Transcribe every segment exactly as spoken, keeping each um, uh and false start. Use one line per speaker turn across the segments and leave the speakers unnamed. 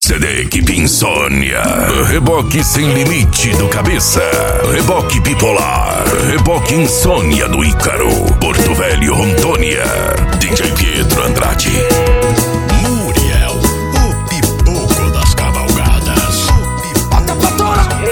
C D Equipe Insônia. Reboque sem limite do Cabeça. Reboque bipolar. Reboque Insônia do Ícaro. Porto Velho, Rondônia. D J Pietro Andrade.
Muriel, o pipoco das cavalgadas.
Bota pra torar.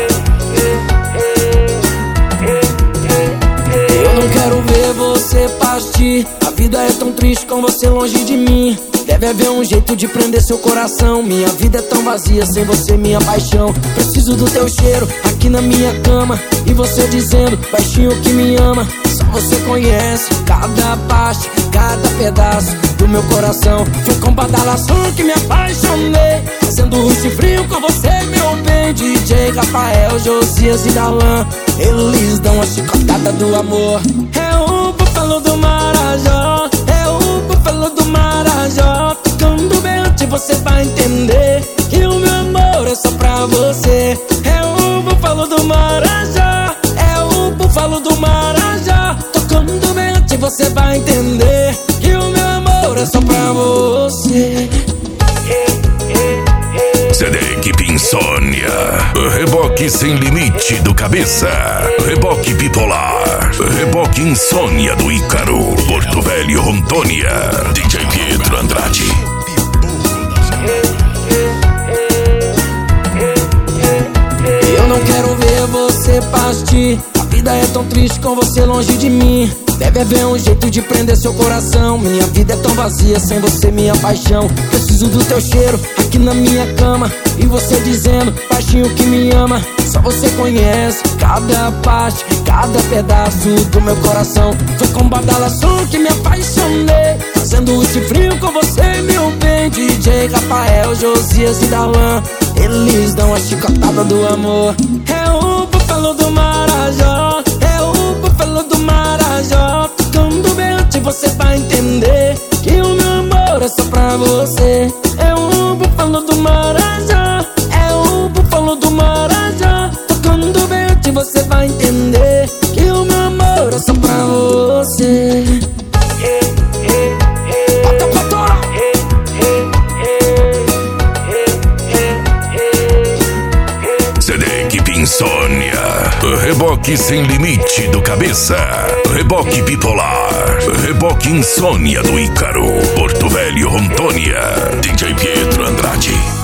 Eu não quero ver você partir. A vida é tão triste com você longe de mim. Deve haver um jeito de prender seu coração. Minha vida é tão vazia sem você, minha paixão. Preciso do teu cheiro aqui na minha cama. E você dizendo, baixinho, que me ama. Só você conhece cada parte, cada pedaço do meu coração. Foi com badalação que me apaixonei, fazendo rush frio com você, meu bem. D J Rafael, Josias e Darlan, eles dão a chicotada do amor. É o búfalo do Marajó, é o búfalo do Marajó. Tocando bem antes você vai entender que o meu amor é só pra você. É o búfalo do Marajó, é o búfalo do Marajó. Tocando bem antes você vai entender que o meu amor é só pra você.
C D Equipe Insônia. Reboque sem limite do Cabeça. Reboque bipolar. Reboque Insônia do Ícaro. Porto Velho, Rondônia. D J Pietro Andrade.
Eu não quero ver você partir. A vida é tão triste com você longe de mim. Deve haver um jeito de prender seu coração. Minha vida é tão vazia sem você, minha paixão. Preciso do teu cheiro aqui na minha cama. E você dizendo, baixinho, que me ama. Só você conhece cada parte, cada pedaço do meu coração. Foi com badalação que me apaixonei, fazendo esse frio com você, meu bem. D J Rafael, Josias e Darlan, eles dão a chicotada do amor. É o búfalo do Marajó, é o búfalo do Marajó. Tocando bem antes você vai entender que o meu amor é só pra você. É o búfalo do Marajó, é o búfalo do Marajó. Tocando bem antes você vai entender que o meu amor é só pra você. Bota pra torar.
C D Equipe Insônia. Reboque sem limite do Cabeça. Reboque bipolar. Reboque Insônia do Ícaro. Porto Velho, Rondônia. D J Pietro Andrade.